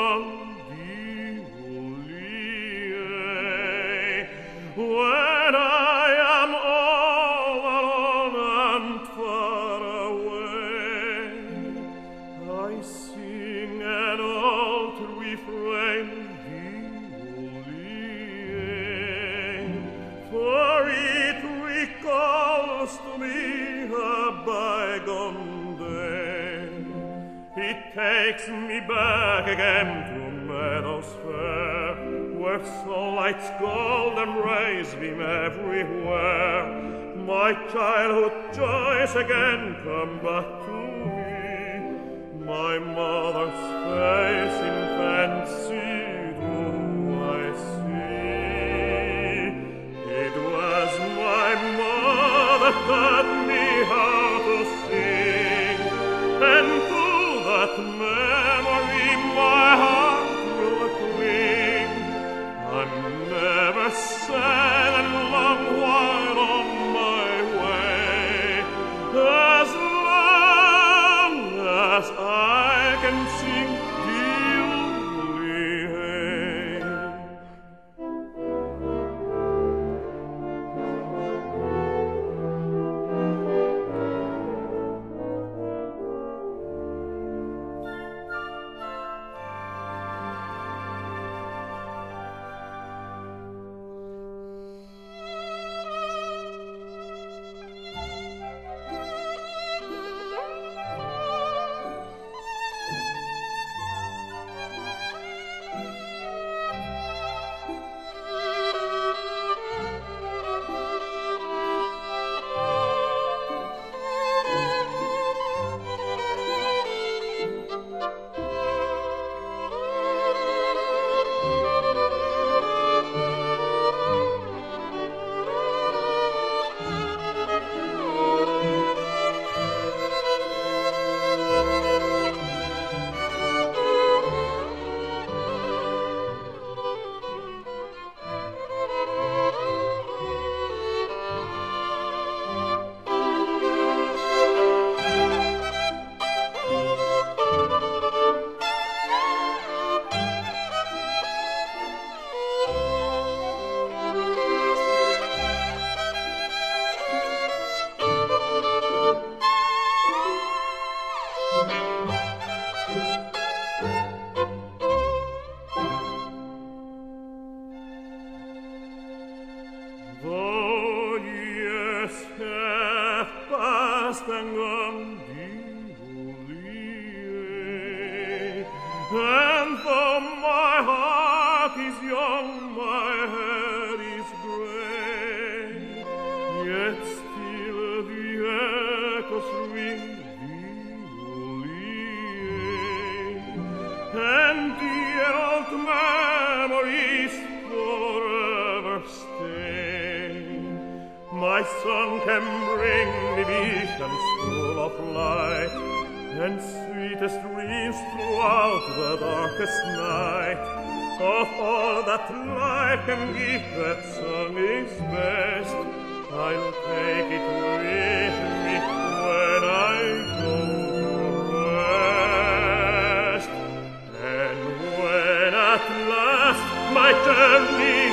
Gondolier. When I am all alone and far away, I sing an old refrain, Gondolier, for it recalls to me a bygone day. It takes me back again to meadows fair, where sunlight's golden rays beam everywhere. My childhood joys again come back to me. My mother's face in fancy do I see. It was my mother taught me how to sing, and to that memory my heart will cling. I'm never sad and long while on my way, as long as I can sing Diddley-hey. Though years have passed and gone Diddley-hey, and though my heart is young, my head is grey, yet still the echoes ring Diddley-hey, and the old memories forever stay. My song can bring me visions full of light, and sweetest dreams throughout the darkest night. Of all that life can give, that song is best. I'll take it with me when I go to rest. And when at last my journey